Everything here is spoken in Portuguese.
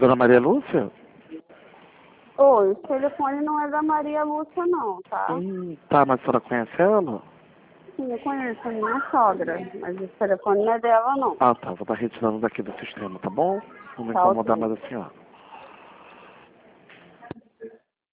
Dona Maria Lúcia? Oi, o telefone não é da Maria Lúcia não, tá? Tá, mas a senhora conhece ela? Sim, eu conheço a minha sogra, mas o telefone não é dela não. Ah, tá. Vou estar retirando daqui do sistema, tá bom? Não me Tá incomodar ok. mais a senhora.